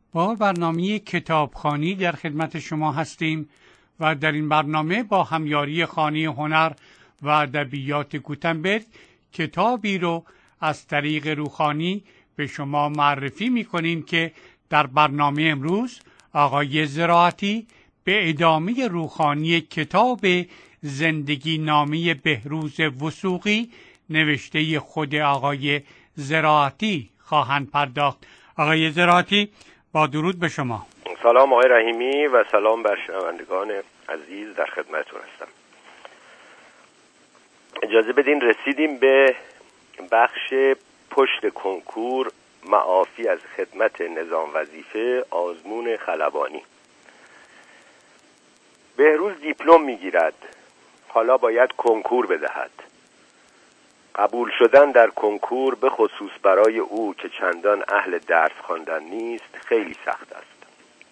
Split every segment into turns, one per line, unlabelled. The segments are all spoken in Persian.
با برنامه کتابخوانی در خدمت شما هستیم و در این برنامه با همیاری خانه هنر و ادبیات گوتنبرگ کتابی رو از طریق روخانی به شما معرفی می‌کنیم که در برنامه امروز آقای زراعتی به ادامه روخانی کتاب زندگی نامه بهروز وثوقی نوشته خود آقای زراعتی خواهند پرداخت. آقای زراعتی، با درود به شما.
سلام آقای رحیمی و سلام بر شنوندگان عزیز، در خدمتتون هستم. اجازه بدین رسیدیم به بخش پشت کنکور، معافی از خدمت نظام وظیفه، آزمون خلبانی. بهروز دیپلم میگیرد، حالا باید کنکور بدهد. قبول شدن در کنکور به خصوص برای او که چندان اهل درس خواندن نیست خیلی سخت است.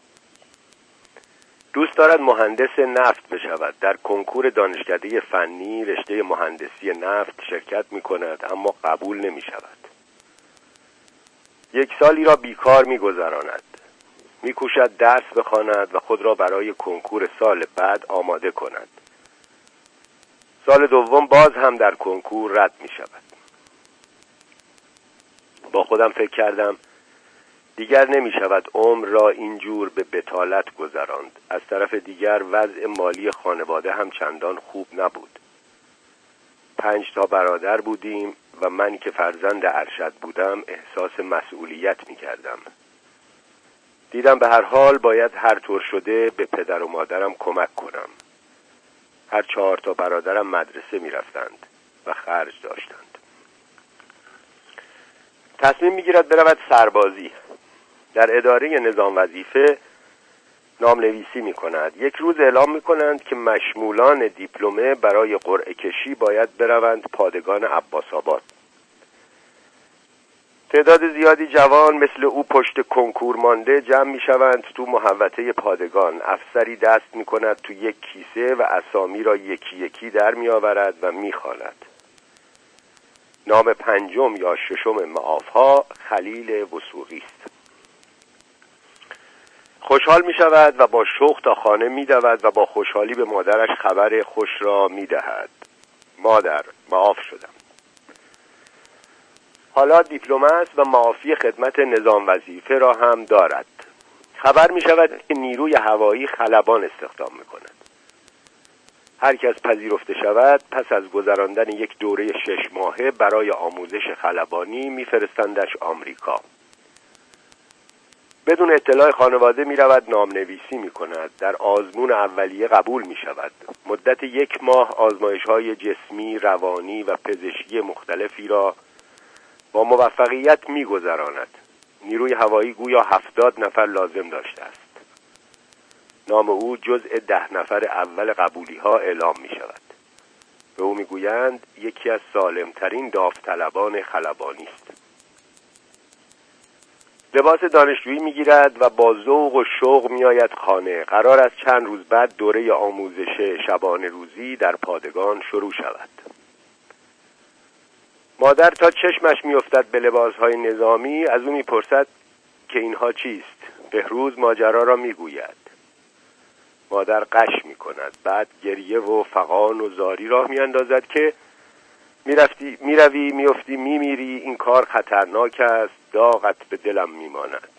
دوست دارد مهندس نفت بشود. در کنکور دانشکده فنی رشته مهندسی نفت شرکت می کند اما قبول نمی شود. 1 سالی را بیکار می گذراند. می کوشد درس بخواند و خود را برای کنکور سال بعد آماده کند. سال دوم باز هم در کنکور رد می شود. با خودم فکر کردم دیگر نمی شود عمر را اینجور به بطالت گذراند. از طرف دیگر وضع مالی خانواده هم چندان خوب نبود. 5 تا برادر بودیم و من که فرزند ارشد بودم احساس مسئولیت می کردم. دیدم به هر حال باید هر طور شده به پدر و مادرم کمک کنم. هر 4 تا برادرم مدرسه می رفتند و خرج داشتند. تصمیم می گیرد برود سربازی. در اداره نظام وظیفه نام نویسی می کند. یک روز اعلام می کنند که مشمولان دیپلمه برای قرعه کشی باید بروند پادگان عباس‌آباد. تعداد زیادی جوان مثل او پشت کنکور مانده جمع می شوند تو محوطه پادگان. افسری دست می کند تو یک کیسه و اسامی را یکی یکی در می آورد و می خواند. نام 5 یا 6 معافها خلیل وثوقی است. خوشحال می شود و با شوق تا خانه می دود و با خوشحالی به مادرش خبر خوش را می دهد. مادر، معاف شدم. حالا دیپلم است و معافی خدمت نظام وظیفه را هم دارد. خبر می شود که نیروی هوایی خلبان استخدام می کند. هر کس پذیرفته شود پس از گذراندن یک دوره 6 ماهه برای آموزش خلبانی می فرستندش آمریکا. بدون اطلاع خانواده می رود نام نویسی می کند. در آزمون اولیه قبول می شود. مدت 1 ماه آزمایش های جسمی، روانی و پزشکی مختلفی را با موفقیت می گذراند. نیروی هوایی گویا 70 نفر لازم داشته است. نام او جزء 10 نفر اول قبولی ها اعلام می شود. به او می گویند یکی از سالمترین داوطلبان خلبانی است. لباس دانشجویی می گیرد و با ذوق و شوق می آید خانه. قرار است چند روز بعد دوره آموزش شبانه روزی در پادگان شروع شود. مادر تا چشمش می افتد به لباسهای نظامی از او می پرسد که اینها چیست؟ بهروز ماجرا را می گوید. مادر قش می کند. بعد گریه و فغان و زاری راه می اندازد که می روی می افتی می میری، این کار خطرناک است، داغت به دلم می ماند.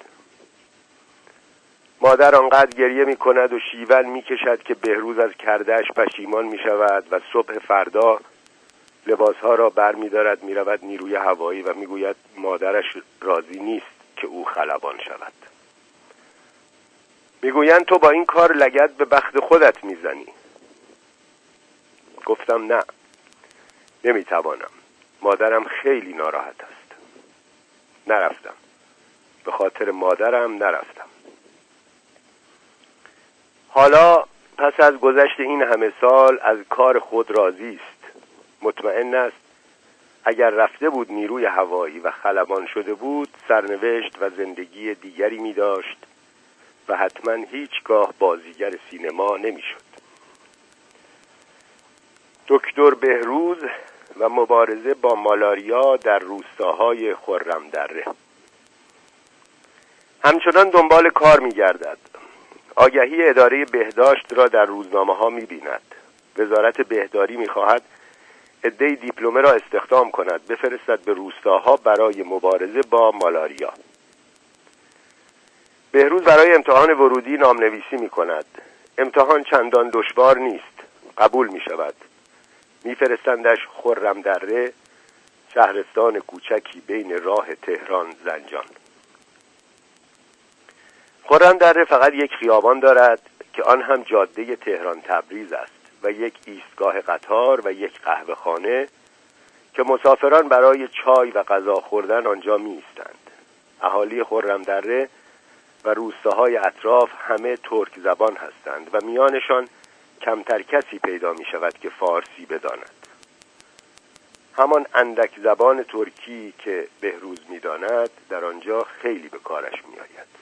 مادر آنقدر گریه می کند و شیون می کشد که بهروز از کردهش پشیمان می شود و صبح فردا لباسها را بر می دارد می رود نیروی هوایی و می گوید مادرش راضی نیست که او خلبان شود. می گویند تو با این کار لگد به بخت خودت می زنی. گفتم نه، نمی توانم. مادرم خیلی ناراحت است. نرفتم. به خاطر مادرم نرفتم. حالا پس از گذشت این همه سال از کار خود راضی است. مطمئن است اگر رفته بود نیروی هوایی و خلبان شده بود سرنوشت و زندگی دیگری می داشت و حتما هیچگاه بازیگر سینما نمی شد. دکتر بهروز و مبارزه با مالاریا در روستاهای خرمدره. همچنان دنبال کار می‌گردد. آگهی اداره بهداشت را در روزنامه‌ها می‌بیند. وزارت بهداری می‌خواهد عده‌ای دیپلمه را استخدام کند، بفرستد به روستاها برای مبارزه با مالاریا. بهروز برای امتحان ورودی نامنویسی می‌کند. امتحان چندان دشوار نیست. قبول می‌شود. می‌فرستندش خرم‌دره، شهرستان کوچکی بین راه تهران زنجان. خرم‌دره فقط یک خیابان دارد که آن هم جاده تهران تبریز است و یک ایستگاه قطار و یک قهوه‌خانه که مسافران برای چای و غذا خوردن آنجا می‌ایستند. اهالی خرم‌دره و روستاهای اطراف همه ترک زبان هستند و میانشان کمتر کسی پیدا می‌شود که فارسی بداند. همان اندک زبان ترکی که بهروز می‌داند در آنجا خیلی به کارش می‌آید.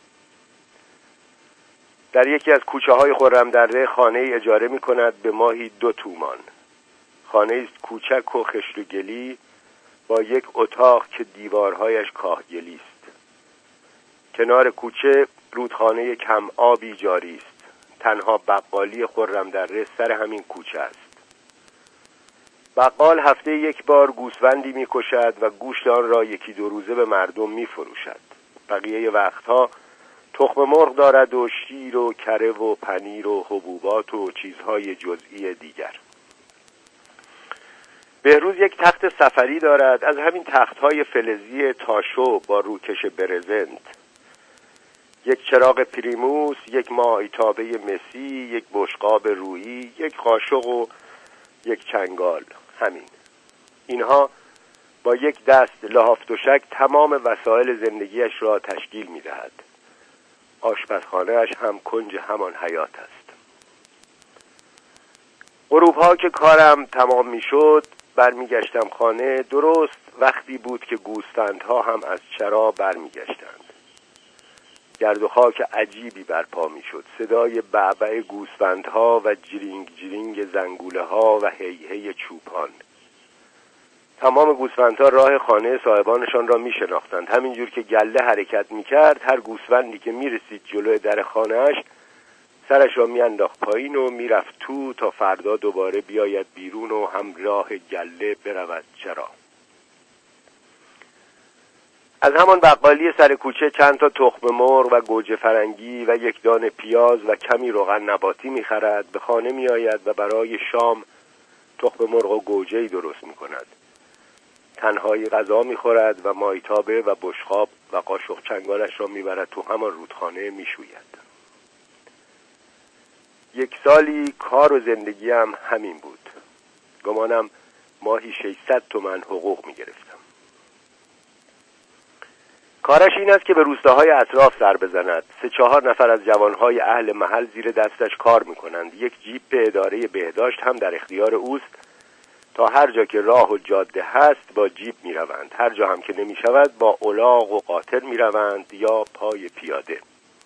در یکی از کوچه‌های خرم‌دره خانه‌ای اجاره می‌کند به ماهی 2 تومان. خانه‌ای است کوچک و خشت و گلی با یک اتاق که دیوارهایش کاهگلی است. کنار کوچه رودخانه کم آبی جاری است. تنها بقالی خرم‌دره سر همین کوچه است. بقال هفته یک بار گوسفندی می‌کشد و گوشت آن را 1-2 روزه به مردم می‌فروشد. بقیه وقتها تخم مرغ دارد و شیر و کره و پنیر و حبوبات و چیزهای جزئی دیگر. بهروز یک تخت سفری دارد، از همین تخت‌های فلزی تاشو با روکش برزنت. یک چراغ پریموس، یک مایتابه مسی، یک بشقاب رویی، یک قاشق و یک چنگال. همین. اینها با یک دست لحاف دوشک تمام وسایل زندگیش را تشکیل می‌دهد. آشپزخانه‌اش هم کنج همان حیات است. غروب‌ها که کارم تمام می‌شد برمیگشتم خانه. درست وقتی بود که گوسفندها هم از چرا برمیگشتند. گرد و خاک عجیبی برپا می‌شد. صدای بعبع گوسفندها و جرینگ جرینگ زنگوله‌ها و هیهی چوپان. تمام گوسفندها راه خانه صاحبانشان را می‌شناختند. همینجور که گله حرکت می‌کرد، هر گوسفندی که می‌رسید جلوی در خانه‌اش سرش را می‌انداخت پایین و می‌رفت تو تا فردا دوباره بیاید بیرون و همراه گله برود چرا. از همان بقالی سر کوچه چند تا تخم مرغ و گوجه فرنگی و 1 دانه پیاز و کمی روغن نباتی می‌خرد. به خانه می‌آید و برای شام تخم مرغ و گوجه‌ای درست می‌کند. تنهایی غذا می‌خورد و مایتابه و بشقاب و قاشق چنگالش را می‌برد تو همان رودخانه می‌شوید. 1 سالی کار و زندگیم همین بود. گمانم ماهی 600 تومان حقوق می‌گرفتم. کارش این است که به روستاهای اطراف سر بزند. 3-4 نفر از جوانهای اهل محل زیر دستش کار می‌کنند. یک جیپ اداره بهداشت هم در اختیار اوست تا هر جا که راه و جاده هست با جیپ می‌روند. هر جا هم که نمی‌شود با الاغ و قاطر می‌روند یا پای پیاده.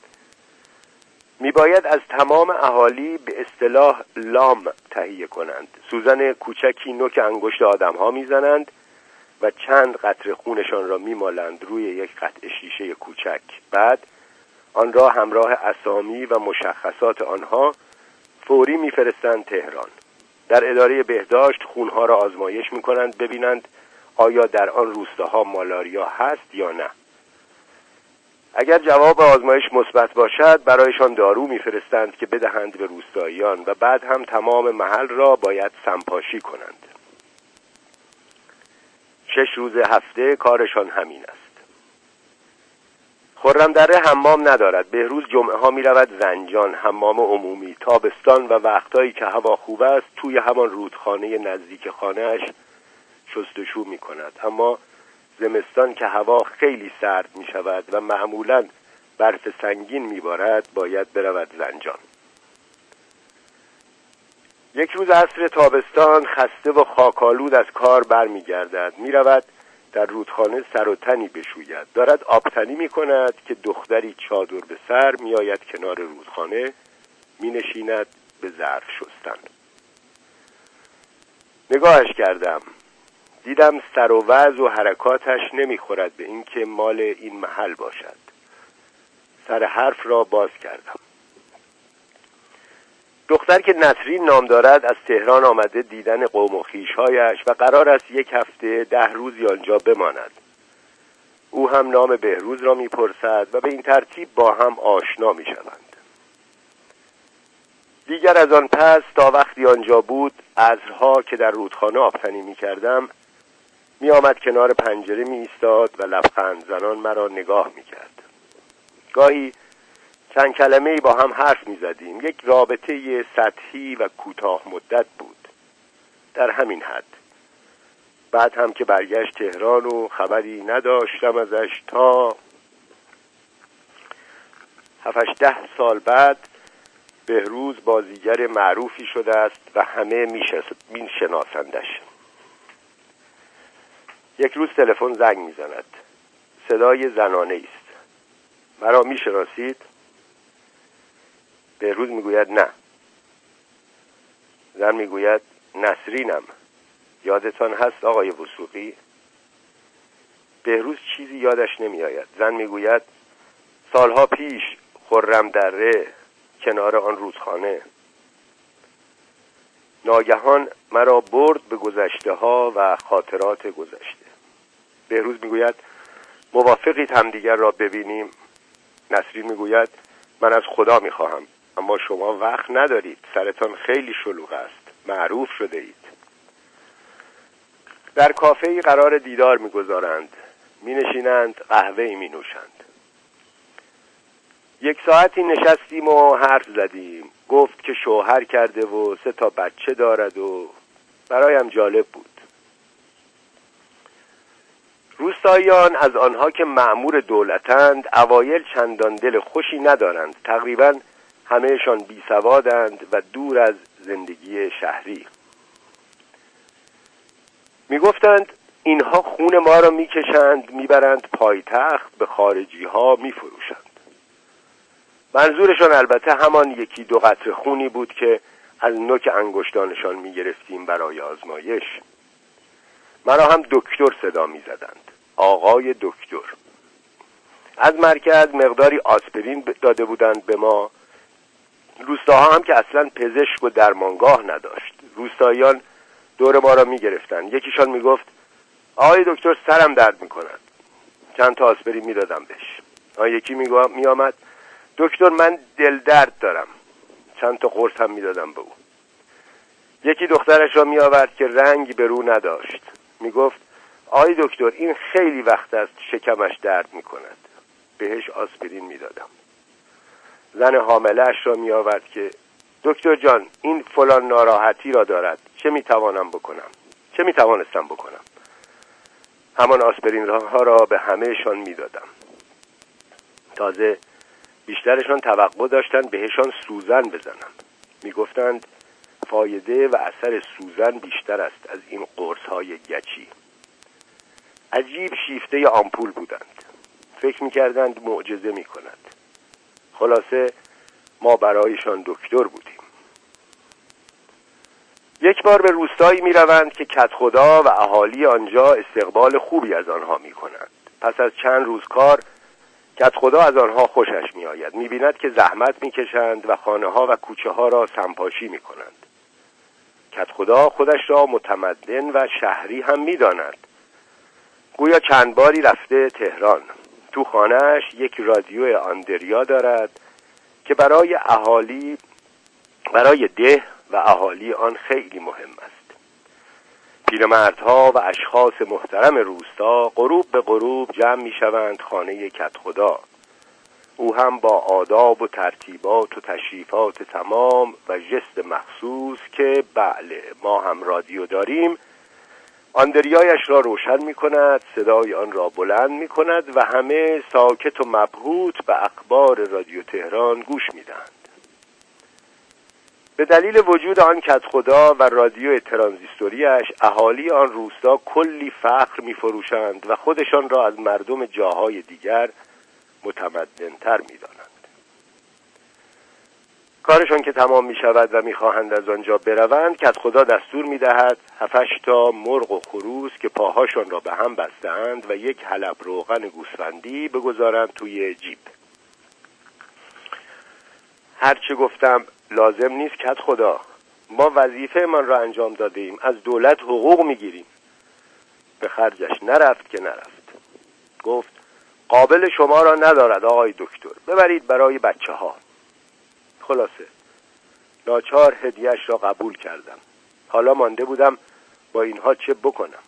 میباید از تمام اهالی به اصطلاح لام تهیه کنند. سوزن کوچکی نوک انگشت آدم‌ها می‌زنند و چند قطره خونشان را می‌مالند روی یک قطعه شیشه کوچک. بعد آن را همراه اسامی و مشخصات آنها فوری می‌فرستند تهران. در اداره بهداشت خونها را آزمایش می‌کنند ببینند آیا در آن روستاها مالاریا هست یا نه. اگر جواب آزمایش مثبت باشد برایشان دارو می‌فرستند که بدهند به روستاییان و بعد هم تمام محل را باید سمپاشی کنند. 6 روز هفته کارشان همین است. خرم‌دره حمام ندارد. بهروز جمعه ها می‌رود زنجان، حمام عمومی. تابستان و وقتایی که هوا خوب است توی همان رودخانه نزدیک خانه‌اش شستشو می‌کند. اما زمستان که هوا خیلی سرد می‌شود و معمولاً برف سنگین می‌بارد باید برود زنجان. یک روز عصر تابستان خسته و خاکالود از کار برمیگردد. می‌رود در رودخانه سر و تنی بشوید. دارد آبتنی می‌کند که دختری چادر به سر می‌آید کنار رودخانه، می‌نشیند به ظرف شستن. نگاهش کردم. دیدم سر و وضع و حرکاتش نمی‌خورد به این که مال این محل باشد. سر حرف را باز کردم. دختر که نسرین نام دارد از تهران آمده دیدن قوم و خویش‌هایش و قرار است 1 هفته 10 روزی آنجا بماند. او هم نام بهروز را میپرسد و به این ترتیب با هم آشنا میشوند. دیگر از آن پس تا وقتی آنجا بود، عصرها که در رودخانه آبتنی میکردم، میآمد کنار پنجره میایستاد و لبخند زنان مرا نگاه میکرد. گاهی چند کلمه‌ای با هم حرف میزدیم. یک رابطه سطحی و کوتاه مدت بود، در همین حد. بعد هم که برگشت تهران و خبری نداشتم ازش تا 7-10 سال بعد بهروز بازیگر معروفی شده است و همه میشناسندش. یک روز تلفن زنگ میزند. صدای زنانه است. مرا میشناسید؟ بهروز میگوید نه. زن میگوید نسرینم. یادتان هست آقای وثوقی؟ بهروز چیزی یادش نمیآید. زن میگوید سالها پیش خرم دره کنار آن رودخانه. ناگهان مرا برد به گذشته ها و خاطرات گذشته. بهروز میگوید موافقید همدیگر را ببینیم؟ نسرین میگوید من از خدا میخواهم، اما شما وقت ندارید، سرتان خیلی شلوغ است، معروف شده اید. در کافه‌ای قرار دیدار میگذارند. مینشینند، قهوه‌ای مینوشند. 1 ساعتی نشستیم و حرف زدیم. گفت که شوهر کرده و 3 تا بچه دارد و برایم جالب بود. روستاییان از آنها که مأمور دولتند اوایل چندان دل خوشی ندارند. تقریبا همهشان بی سوادند و دور از زندگی شهری. می گفتند اینها خون ما را می کشند، می برند پایتخت، به خارجی ها می فروشند. منظورشان البته همان 1-2 قطره خونی بود که از نوک انگشتانشان می گرفتیم برای آزمایش. مرا هم دکتر صدا می زدند. آقای دکتر. از مرکز مقداری آسپرین داده بودند به ما. روستاها هم که اصلا پزشک و درمانگاه نداشت. روستاییان دور ما را می گرفتن. یکیشان می گفت آقای دکتر سرم درد می کند. چند تا آسپرین می دادم بهش. یکی می آمد دکتر من دل درد دارم. چند تا قرص هم می دادم به او. یکی دخترش را می آورد که رنگ به رو نداشت. می گفت آقای دکتر این خیلی وقت است شکمش درد می کند. بهش آسپرین می دادم. زن حامله‌اش را می آورد که دکتر جان این فلان ناراحتی را دارد، چه می توانم بکنم؟ چه می توانستم بکنم؟ همان آسپرین ها را به همهشان می دادم. تازه بیشترشان توقع داشتند بهشان سوزن بزنم. می گفتند فایده و اثر سوزن بیشتر است از این قرص های گچی. عجیب شیفته آمپول بودند. فکر می کردند معجزه می کند. خلاصه ما برایشان دکتر بودیم. یک بار به روستایی می روند که کدخدا و اهالی آنجا استقبال خوبی از آنها می کنند. پس از چند روز کار کدخدا از آنها خوشش می آید. می بیند که زحمت می کشند و خانه ها و کوچه ها را سمپاشی می کنند. کدخدا خودش را متمدن و شهری هم می داند. گویا چند باری رفته تهران. تو خانهش یک رادیو آندریا دارد که برای ده و اهالی آن خیلی مهم است. پیرمردها و اشخاص محترم روستا غروب به غروب جمع می شوند خانه کدخدا. او هم با آداب و ترتیبات و تشریفات تمام و ژست مخصوص که بله ما هم رادیو داریم، آندریایش را روشن می کند، صدای آن را بلند می کند و همه ساکت و مبهوت به اخبار رادیو تهران گوش می دهند. به دلیل وجود آن کدخدا و رادیو ترانزیستوریش اهالی آن روستا کلی فخر می فروشند و خودشان را از مردم جاهای دیگر متمدن‌تر می دانند. کارشان که تمام می شود و می خواهند از آنجا بروند کدخدا دستور می دهد 7-8 تا مرغ و خروس که پاهاشان را به هم بستند و یک حلب روغن گوسفندی بگذارند توی جیب. هرچه گفتم لازم نیست کت خدا، ما وظیفه من را انجام داده ایم، از دولت حقوق میگیریم. به خرجش نرفت که نرفت. گفت قابل شما را ندارد آقای دکتر، ببرید برای بچه ها. خلاصه ناچار هدیه‌اش را قبول کردم. حالا مانده بودم با اینها چه بکنم.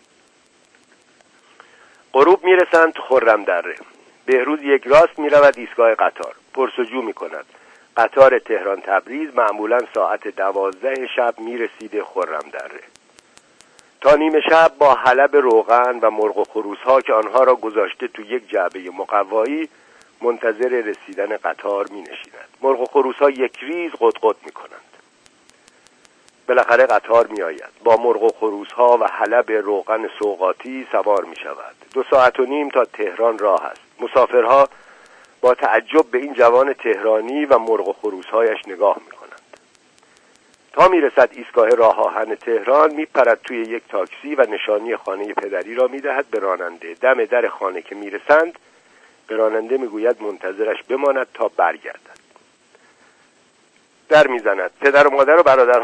غروب میرسند خرم دره. بهروز یک راست میرود ایستگاه قطار. پرسجو میکند. قطار تهران تبریز معمولا ساعت 12 شب میرسیده خرم دره. تا نیمه شب با حلب روغن و مرغ و خروس ها که آنها را گذاشته تو یک جعبه مقوایی منتظر رسیدن قطار می نشیند. مرغ و خروس ها یک ریز قط می کنند. بالاخره قطار می آید. با مرغ و خروس ها و حلب روغن سوغاتی سوار می شود. 2 ساعت و نیم تا تهران راه است. مسافرها با تعجب به این جوان تهرانی و مرغ و خروس هایش نگاه می کنند. تا می رسد ایستگاه راه آهن تهران می پرد توی یک تاکسی و نشانی خانه پدری را می دهد به راننده. دم در خانه که می رسند به راننده می گوید منتظرش بماند تا برگردد. در می زند. پدر و مادر و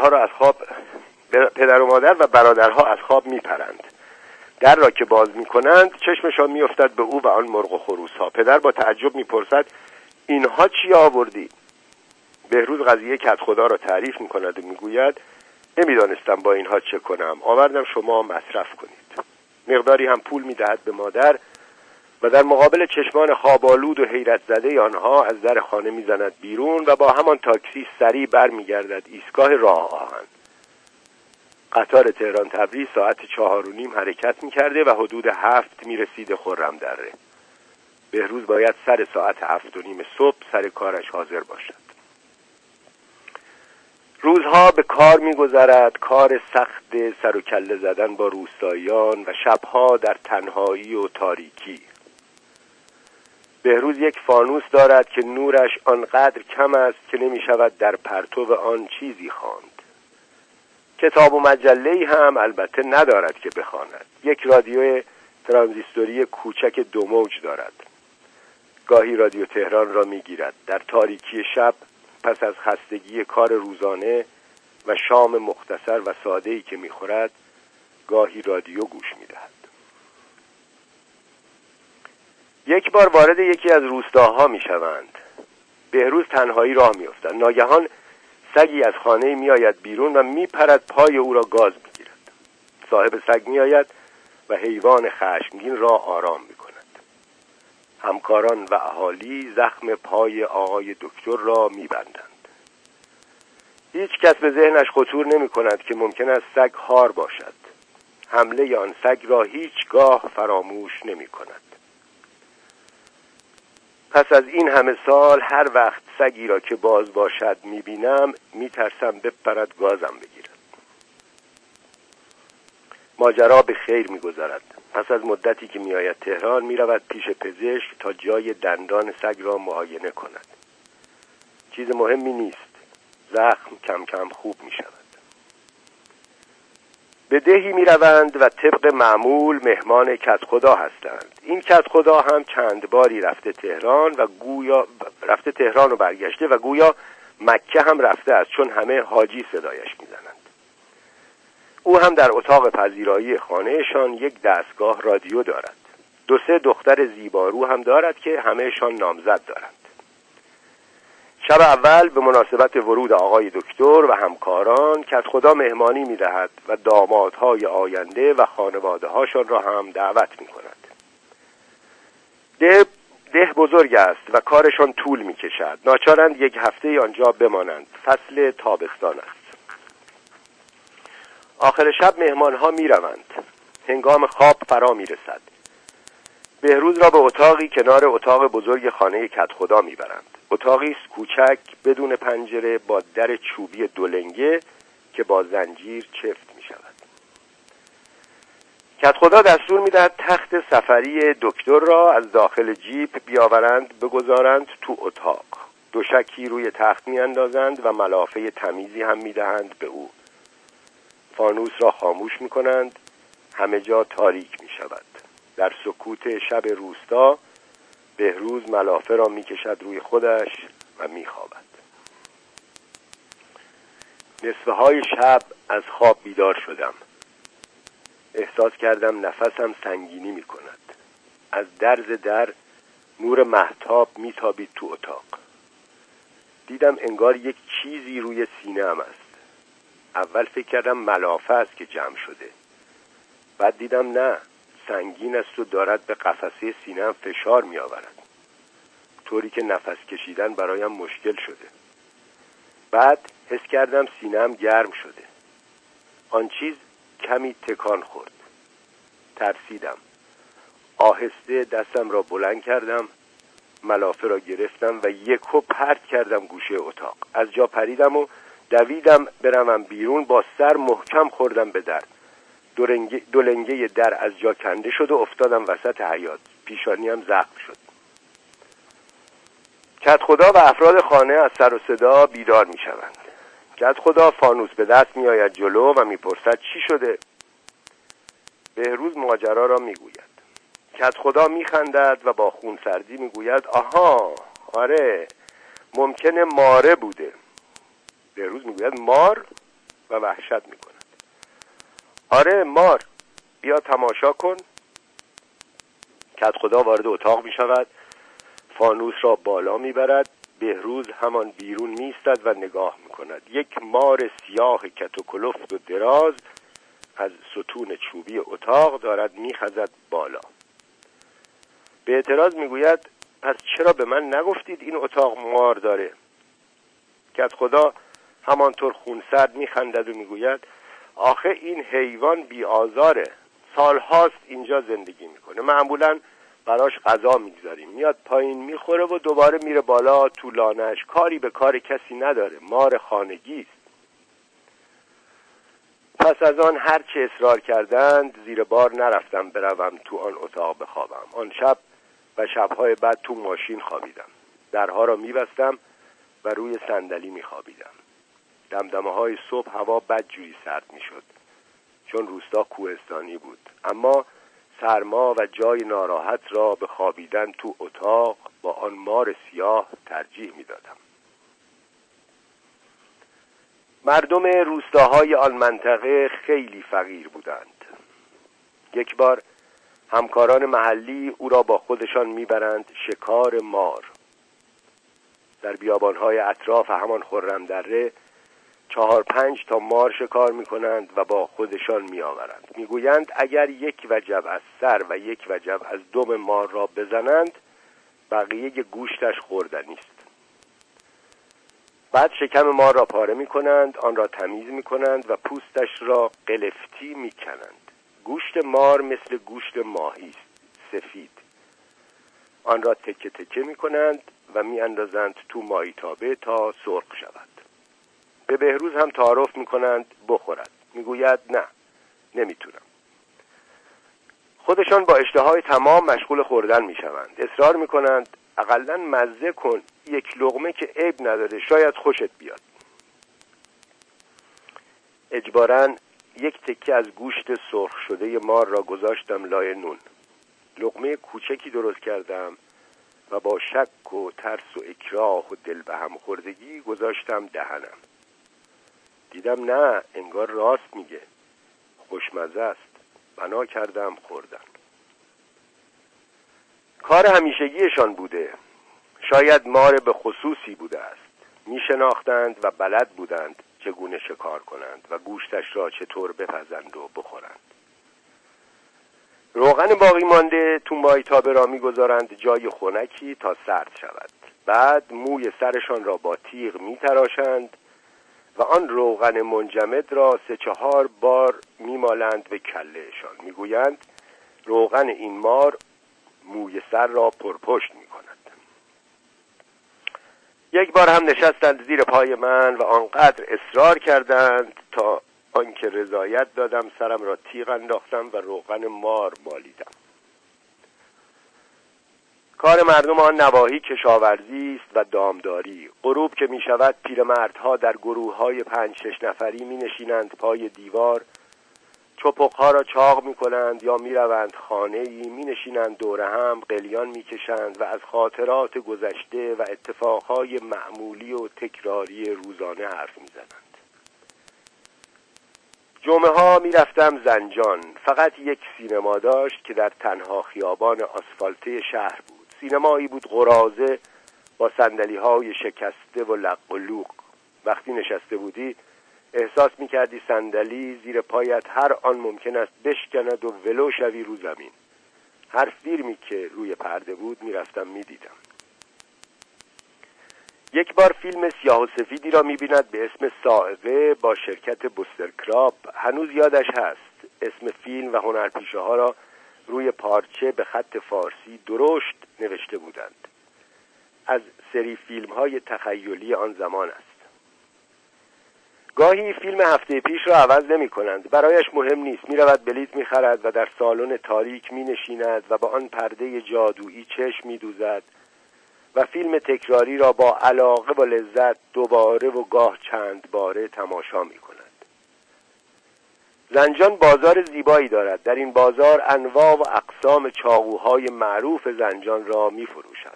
برادرها از خواب می پرند. در را که باز می کنند چشمشان می افتد به او و آن مرغ و خروس ها. پدر با تعجب می پرسد اینها چی آوردی؟ بهروز قضیه کت خدا را تعریف می کند و می گوید نمیدانستم با اینها چه کنم، آوردم شما مصرف کنید. مقداری هم پول می دهد به مادر و در مقابل چشمان خوابالود و حیرت زده آنها از در خانه می زند بیرون و با همان تاکسی سریع بر می گردد ایستگاه راه آهن. قطار تهران تبریز ساعت 4:30 حرکت می کرده و حدود 7 می رسیده خرم دره. بهروز باید سر ساعت 7:30 صبح سر کارش حاضر باشد. روزها به کار می‌گذرد، کار سخت سر و کله زدن با روستاییان و شبها در تنهایی و تاریکی. بهروز یک فانوس دارد که نورش آنقدر کم است که نمی‌شود در پرتو آن چیزی خواند. کتاب و مجله‌ای هم البته ندارد که بخواند. یک رادیو ترانزیستوری کوچک 2 موج دارد. گاهی رادیو تهران را می‌گیرد. در تاریکی شب پس از خستگی کار روزانه و شام مختصر و ساده‌ای که می‌خورد گاهی رادیو گوش می‌دهد. یک بار وارد یکی از روستاها می‌شوند. بهروز تنهایی راه می‌افتد. ناگهان سگی از خانه می‌آید بیرون و می‌پرد پای او را گاز می‌گیرد. صاحب سگ می‌آید و حیوان خشمگین را آرام می‌کند. همکاران و اهالی زخم پای آقای دکتر را می‌بندند. هیچ کس به ذهنش خطور نمی‌کند که ممکن است سگ هار باشد. حمله آن سگ را هیچگاه فراموش نمی‌کند. پس از این همه سال هر وقت سگی را که باز باشد می‌بینم می‌ترسم بپرد گازم بگیرد. ماجرا به خیر می‌گذرد. پس از مدتی که می‌آید تهران می‌رود پیش پزشک تا جای دندان سگ را معاینه کند. چیز مهمی نیست. زخم کم کم خوب می‌شود. به دهی می‌روند و طبق معمول مهمان کت خدا هستند. این کت خدا هم چند باری رفته تهران و برگشته و گویا مکه هم رفته است، چون همه حاجی صدایش می‌زنند. او هم در اتاق پذیرایی خانهشان یک دستگاه رادیو دارد. 2-3 دختر زیبارو هم دارد که همهشان نامزد دارند. شب اول به مناسبت ورود آقای دکتر و همکاران کت خدا مهمانی می‌دهد و دامادهای آینده و خانواده‌هاشان را هم دعوت می‌کند. ده بزرگ است و کارشان طول می‌کشد. ناچارند 1 هفته آنجا بمانند. فصل تابستان است. آخر شب مهمان‌ها می‌روند. هنگام خواب فرا می‌رسد. بهروز را به اتاقی کنار اتاق بزرگ خانه کت خدا می‌برند. اتاقی است کوچک بدون پنجره با در چوبی 2 لنگه که با زنجیر چفت می‌شود. کت خدا دستور می‌دهد تخت سفری دکتر را از داخل جیپ بیاورند بگذارند تو اتاق. دوشکی روی تخت می‌اندازند و ملافه تمیزی هم می‌دهند به او. فانوس را خاموش می‌کنند. همه جا تاریک می‌شود. در سکوت شب روستا بهروز ملافه را می‌کشد روی خودش و می‌خوابد. نصفه های شب از خواب بیدار شدم. احساس کردم نفسم سنگینی می کند. از در نور مهتاب می تابید تو اتاق. دیدم انگار یک چیزی روی سینه ام است. اول فکر کردم ملافه است که جمع شده. بعد دیدم نه، سنگین است و دارد به قفسه سینه ام فشار می آورد، طوری که نفس کشیدن برایم مشکل شده. بعد حس کردم سینه‌ام گرم شده. آن چیز کمی تکان خورد. ترسیدم. آهسته دستم را بلند کردم، ملافه را گرفتم و یکو پرت کردم گوشه اتاق. از جا پریدم و دویدم بروم بیرون. با سر محکم خوردم به در. دو لنگه در از جا کنده شد و افتادم وسط حیاط. پیشانیم زخم شد. کدخدا و افراد خانه از سر و صدا بیدار می شوند. کدخدا فانوس به دست می آید جلو و می پرسد چی شده؟ بهروز ماجرا را می گوید. کدخدا می خندد و با خونسردی می گوید آها، آره، ممکنه ماره بوده. بهروز می گوید مار؟ و وحشت می کند. آره مار، بیا تماشا کن. کدخدا وارد اتاق می شود، فانوس را بالا می برد. بهروز همان بیرون می ایستد و نگاه می کند. یک مار سیاه کت و کلفت و دراز از ستون چوبی اتاق دارد می خزد بالا. به اعتراض می گوید پس چرا به من نگفتید این اتاق مار داره؟ کدخدا همانطور خونسرد می خندد و می گوید آخه این حیوان بی آزاره، سالهاست اینجا زندگی می کنه، معمولاً براش غذا میگذاریم، میاد پایین میخوره و دوباره میره بالا تو لانه‌اش، کاری به کار کسی نداره، مار خانگی است. پس از آن هر چه اصرار کردند زیر بار نرفتم بروم تو آن اتاق بخوابم. آن شب و شب‌های بعد تو ماشین خوابیدم. درها را میبستم و روی صندلی میخوابیدم. دمدمه‌های صبح هوا بدجوری سرد میشد، چون روستا کوهستانی بود، اما سرما و جای ناراحت را به خوابیدن تو اتاق با آن مار سیاه ترجیح میدادم. مردم روستاهای آن منطقه خیلی فقیر بودند. یک بار همکاران محلی او را با خودشان میبرند شکار مار. در بیابانهای اطراف همان خرمدره 4-5 تا مار شکار میکنند و با خودشان میآورند. میگویند اگر یک وجب از سر و یک وجب از دم مار را بزنند بقیه گوشتش خوردنی است. بعد شکم مار را پاره میکنند، آن را تمیز میکنند و پوستش را قلفتی میکنند. گوشت مار مثل گوشت ماهی است، سفید. آن را تکه تکه میکنند و میاندازند تو مایتابه تا سرخ شود. به بهروز هم تعارف میکنند بخورد. میگوید نه، نمیتونم. خودشان با اشتهای تمام مشغول خوردن میشوند. اصرار میکنند اقلن مزه کن، یک لقمه که عیب نداره، شاید خوشت بیاد. اجباراً یک تکه از گوشت سرخ شده مار را گذاشتم لای نون. لقمه کوچکی درست کردم و با شک و ترس و اکراه و دل به هم خوردگی گذاشتم دهنم. دیدم نه، انگار راست میگه، خوشمزه است. بنا کردم خوردن. کار همیشگیشان بوده. شاید مار به خصوصی بوده است. میشناختند و بلد بودند چگونه شکار کنند و گوشتش را چطور بپزند و بخورند. روغن باقی مانده تو مایتابه را میگذارند جای خنکی تا سرد شود. بعد موی سرشان را با تیغ میتراشند و آن روغن منجمد را 3-4 بار میمالند به کلهشان. میگویند روغن این مار موی سر را پرپشت میکند. یک بار هم نشستند زیر پای من و آنقدر اصرار کردند تا آنکه رضایت دادم سرم را تیغ انداختم و روغن مار مالیدم. کار مردم آن نواحی کشاورزی است و دامداری. غروب که می شود پیرمردها در گروه‌های 5-6 نفری می نشینند پای دیوار، چپق‌ها را چاق می کنند یا می روند خانه‌ای، می نشینند دور هم، قلیان می کشند و از خاطرات گذشته و اتفاقهای معمولی و تکراری روزانه حرف می زنند. جمعه ها می رفتم زنجان. فقط یک سینما داشت که در تنها خیابان آسفالته شهر بود. سینمایی بود قراضه با صندلی های شکسته و لق و لوق. وقتی نشسته بودی احساس می کردی صندلی زیر پایت هر آن ممکن است بشکند و ولو شوی رو زمین. هر فیلمی که روی پرده بود می رفتم می دیدم. یک بار فیلم سیاه و سفیدی را می بیند به اسم صاعقه با شرکت بوسترکراب. هنوز یادش هست. اسم فیلم و هنرپیشه ها را روی پارچه به خط فارسی درشت نوشته بودند. از سری فیلم های تخیلی آن زمان است. گاهی فیلم هفته پیش را عوض نمی کنند. برایش مهم نیست. می رود بلیط می خرد و در سالن تاریک می نشیند و با آن پرده جادویی چشم می دوزد و فیلم تکراری را با علاقه و لذت دوباره و گاه چند باره تماشا می کند. زنجان بازار زیبایی دارد. در این بازار انواع و اقسام چاقوهای معروف زنجان را می فروشند.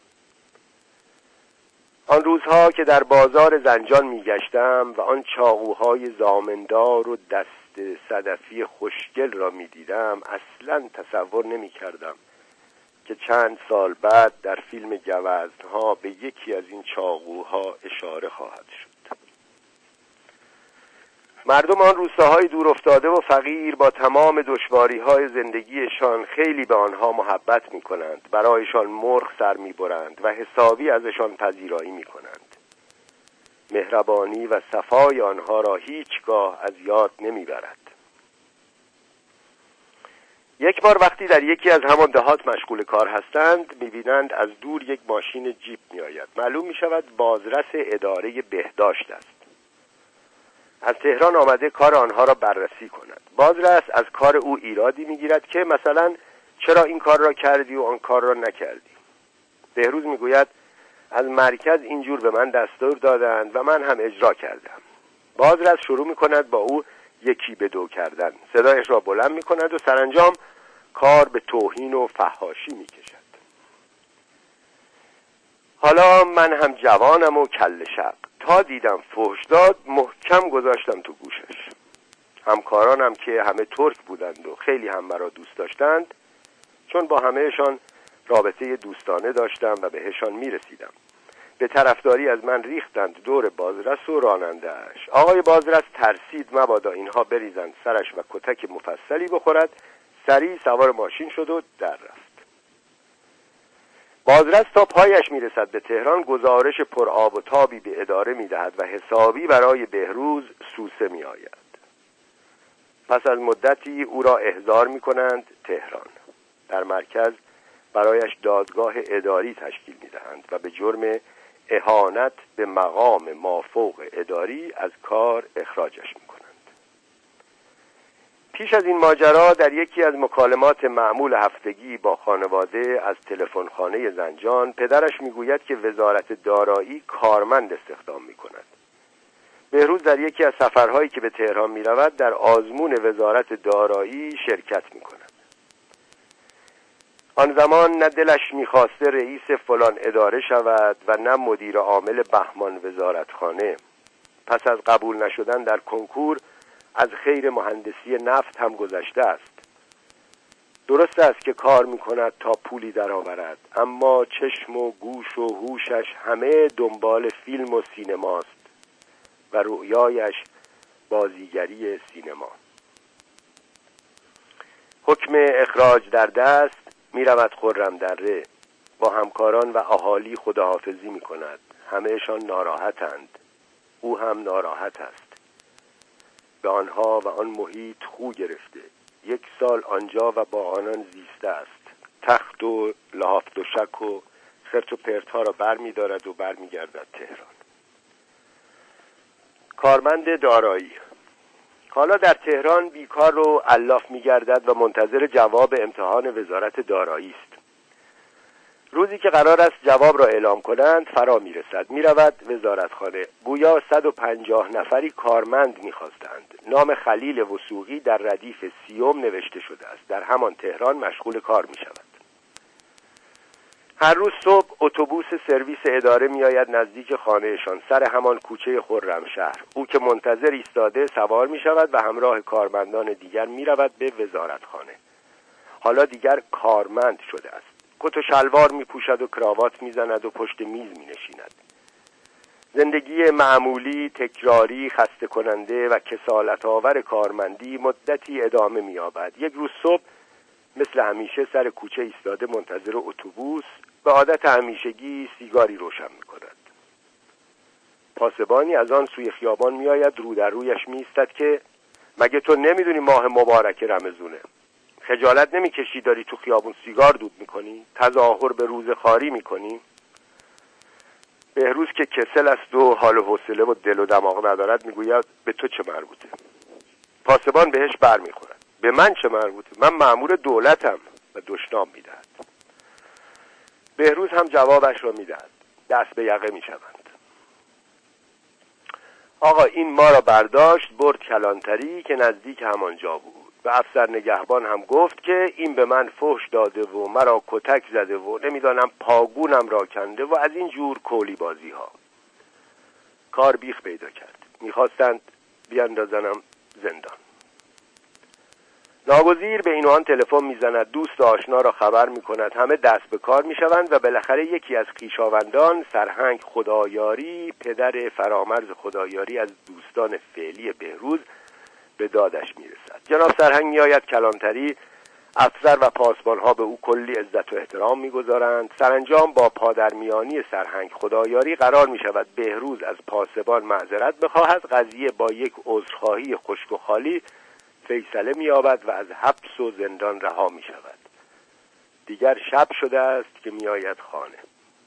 آن روزها که در بازار زنجان می گشتم و آن چاقوهای زامندار و دست صدفی خوشگل را می دیدم اصلا تصور نمی کردم که چند سال بعد در فیلم گوزنها به یکی از این چاقوها اشاره خواهد شد. مردم آن روستاهای دور افتاده و فقیر با تمام دشواری‌های زندگیشان خیلی به آنها محبت می‌کنند، برایشان مرغ سر می‌برند و حسابی ازشان پذیرایی می‌کنند. مهربانی و صفای آنها را هیچگاه از یاد نمی‌برد. یک بار وقتی در یکی از همان دهات مشغول کار هستند می‌بینند از دور یک ماشین جیپ می‌آید. معلوم می‌شود بازرس اداره بهداشت است. از تهران آمده کار آنها را بررسی کند. بازرس از کار او ایرادی میگیرد که مثلا چرا این کار را کردی و آن کار را نکردی. بهروز میگوید از مرکز اینجور به من دستور دادند و من هم اجرا کردم. بازرس شروع میکند با او یکی به دو کردن. صدایش را بلند میکند و سرانجام کار به توهین و فحاشی میکشد. حالا من هم جوانم و کله شق. تا دیدم فحش داد محکم گذاشتم تو گوشش. همکارانم که همه ترک بودند و خیلی هم مرا دوست داشتند، چون با همهشان رابطه دوستانه داشتم و بهشان میرسیدم، به طرفداری از من ریختند دور بازرس و راننده‌اش. آقای بازرس ترسید مبادا اینها بریزند سرش و کتک مفصلی بخورد. سریع سوار ماشین شد و در رفت. بازرس تا پایش میرسد به تهران گزارش پر آب و تابی به اداره میدهد و حسابی برای بهروز سوسه میآید. پس از مدتی او را احضار میکنند تهران. در مرکز برایش دادگاه اداری تشکیل میدهند و به جرم اهانت به مقام مافوق اداری از کار اخراجش میکنند. پیش از این ماجرا در یکی از مکالمات معمول هفتگی با خانواده از تلفنخانه زنجان پدرش میگوید که وزارت دارایی کارمند استخدام میکند. بهروز در یکی از سفرهایی که به تهران میرود در آزمون وزارت دارایی شرکت میکند. آن زمان نه دلش میخواسته رئیس فلان اداره شود و نه مدیر عامل بهمان وزارتخانه. پس از قبول نشدن در کنکور از خیر مهندسی نفت هم گذشته است. درست است که کار میکند تا پولی درآورد، اما چشم و گوش و هوشش همه دنبال فیلم و سینماست و رؤیایش بازیگری سینما. حکم اخراج در دست میرود خرم‌دره، با همکاران و اهالی خداحافظی میکند. همهشان ناراحتند. او هم ناراحت است. به آنها و آن محیط خو گرفته. 1 سال آنجا و با آنان زیسته است. تخت و لحاف دوشک و خرت و پرت‌ها را برمی‌دارد و برمیگردد تهران. کارمند دارایی حالا در تهران بیکار و علاف می‌گردد و منتظر جواب امتحان وزارت دارایی است. روزی که قرار است جواب را اعلام کنند فرا میرسد. میرود وزارتخانه. گویا 150 نفری کارمند میخواستند. نام خلیل وثوقی در ردیف 30 نوشته شده است. در همان تهران مشغول کار میشود. هر روز صبح اتوبوس سرویس اداره میآید نزدیک خانهشان سر همان کوچه خرمشهر. او که منتظر ایستاده سوار می شود و همراه کارمندان دیگر می رود به وزارتخانه. حالا دیگر کارمند شده است. کت و شلوار می پوشد و کراوات می زند و پشت میز می نشیند. زندگی معمولی، تکراری، خسته کننده و کسالت آور کارمندی مدتی ادامه می یابد. یک روز صبح مثل همیشه سر کوچه ایستاده منتظر اتوبوس، به عادت همیشگی سیگاری روشن می کند. پاسبانی از آن سوی خیابان می آید، رو در رویش می ایستد که مگه تو نمیدونی ماه مبارک رمضونه؟ خجالت نمی کشی داری تو خیابون سیگار دود می کنی؟ تظاهر به روزخواری می کنی؟ بهروز که کسل است و حال و حوصله و دل و دماغ ندارد میگوید به تو چه مربوطه؟ پاسبان بهش بر میخورد. به من چه مربوطه؟ من مأمور دولتم و دشنام میدهد. بهروز هم جوابش را میدهد. دست به یقه میشوند. آقا این ما را برداشت برد کلانتری که نزدیک همانجا بود. و افسر نگهبان هم گفت که این به من فحش داده و مرا کتک زده و نمیدانم پاگونم را کنده و از این جور کولی بازی ها. کار بیخ پیدا کرد. میخواستند بیاندازنم زندان. ناگزیر به این و آن تلفن میزند، دوست آشنا را خبر میکند، همه دست به کار میشوند و بالاخره یکی از خویشاوندان، سرهنگ خدایاری، پدر فرامرز خدایاری از دوستان فعلی بهروز، به دادش میرسد. جناب سرهنگ میآید کلانتری. افسر و پاسبانها به او کلی عزت و احترام میگذارند. سرانجام با پادرمیانی سرهنگ خدایاری قرار میشود بهروز از پاسبان معذرت بخواهد. قضیه با یک عذرخواهی خشک و خالی فیصله می‌یابد و از حبس و زندان رها می‌شود. دیگر شب شده است که میآید خانه.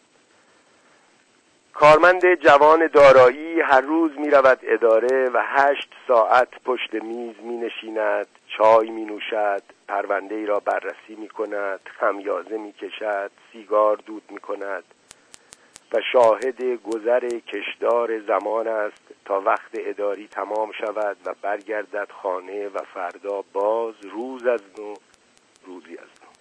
کارمند جوان دارایی هر روز می رود اداره و 8 ساعت پشت میز می نشیند، چای می نوشد، پرونده ای را بررسی می کند، خمیازه می کشد، سیگار دود می کند و شاهد گذر کشدار زمان است تا وقت اداری تمام شود و برگردد خانه و فردا باز روز از نو روزی از نو.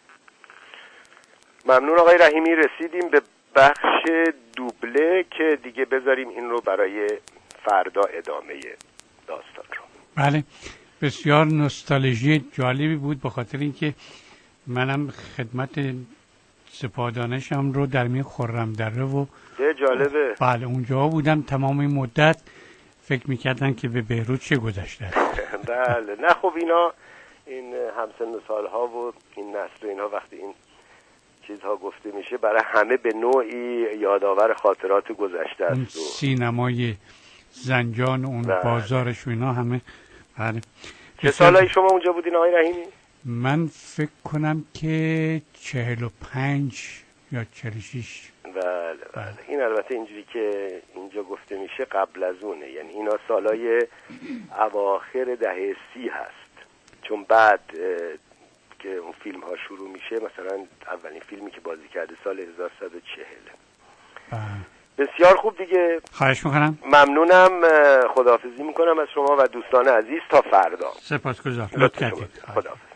ممنون آقای رحیمی. رسیدیم به بخش دوبله که دیگه بذاریم این رو برای فردا ادامه داستان رو.
بله، بسیار نوستالژی جالبی بود، به خاطر اینکه منم خدمت سپادانشم رو در می خرمدره و
جالبه.
بله اونجا بودم تمام این مدت. فکر میکردن که به بیروت چه گذشته.
بله نه خب اینا این همسن و سالها و این نسل و اینها وقتی این چیزها گفته میشه برای همه به نوعی یادآور خاطرات گذشته است.
اون سینمای زنجان، اون بازارش و اینا همه. بله.
چه سالایی شما اونجا بودین آقای رحیمی؟
من فکر کنم که 45 یا 46.
بله. این البته اینجوری که اینجا گفته میشه قبل از اونه، یعنی اینا سالای اواخر دهه 30 هست، چون بعد که اون فیلم ها شروع میشه مثلا اولین فیلمی که بازی کرده سال 1140. بسیار خوب دیگه.
خواهش میکنم.
ممنونم. خداحافظی میکنم از شما و دوستان عزیز تا فردا.
سپاسگزارم. لطف کردید.
خداحافظ.